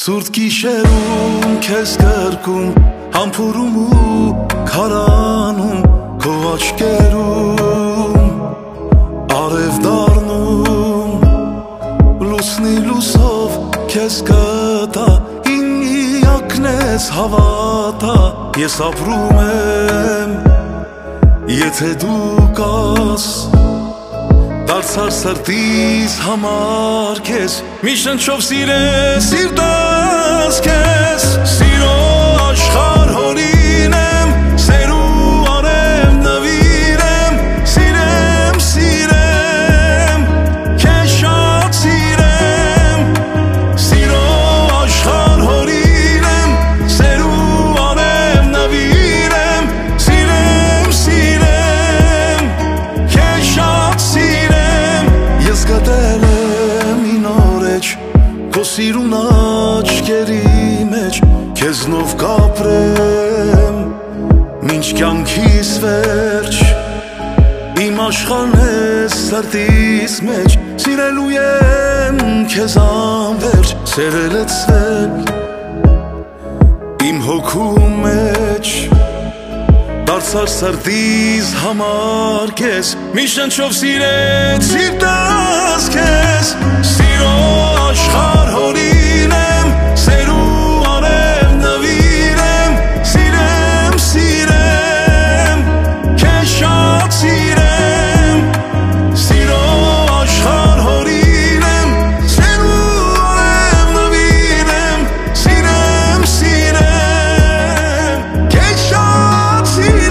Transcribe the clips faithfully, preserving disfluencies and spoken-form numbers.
Սուրտ գիշերում քեզ կրկում, համբուրում ու քարանում, քո աչքերում արև դառնում, լուսնի լուսով քեզ կտա, իմ միակն ես հավատա, ես ապրում եմ, եթե դու կաս, դարձար սրտիս համար քեզ, մի շնչով սիրես սիրտս քեզ, սիրո աշխարհ հորին եմ, սեր ու արև նվիրեմ, սիրեմ, սիրեմ, քեզ շատ սիրեմ, սիրո աշխարհ հորին եմ, սեր ու արև նվիրեմ, սիրեմ, սիրեմ, քեզ շատ սիրեմ, ես գտել եմ ինորեջ, քո սիրուն աչքերի մեջ, քեզնով կապրեմ, մինչ կյանքիս վերջ, իմ աշխարհն ես սրտիս մեջ, սիրելու եմ քեզ անվերջ, սերը լցվել իմ հոգու մեջ, դարձար սրտիս համար քեզ, մի շնչով սիրեց սիրտս քեզ, սիրո աշխարհ հորին եմ, սեր ու արև նվիրեմ, սիրեմ, սիրեմ, քեզ շատ սիրեմ, սիրո աշխարհ հորին եմ, սեր ու արև նվիրեմ, սիրեմ, սիրեմ, քեզ շատ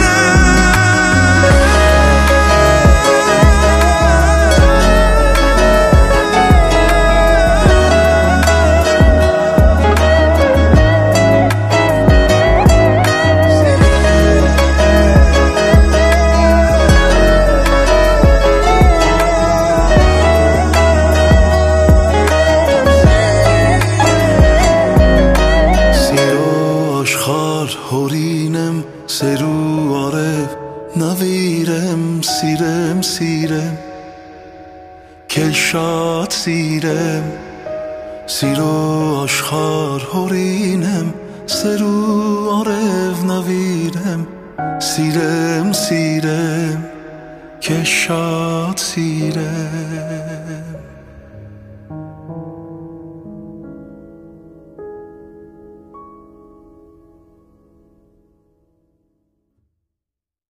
հորին եմ, սեր ու արև նվիրեմ, սիրեմ, սիրեմ, քեզ շատ սիրեմ, սիրո աշխարհ հորին եմ, սեր ու արև նվիրեմ, սիրեմ, սիրեմ, քեզ շատ սիրեմ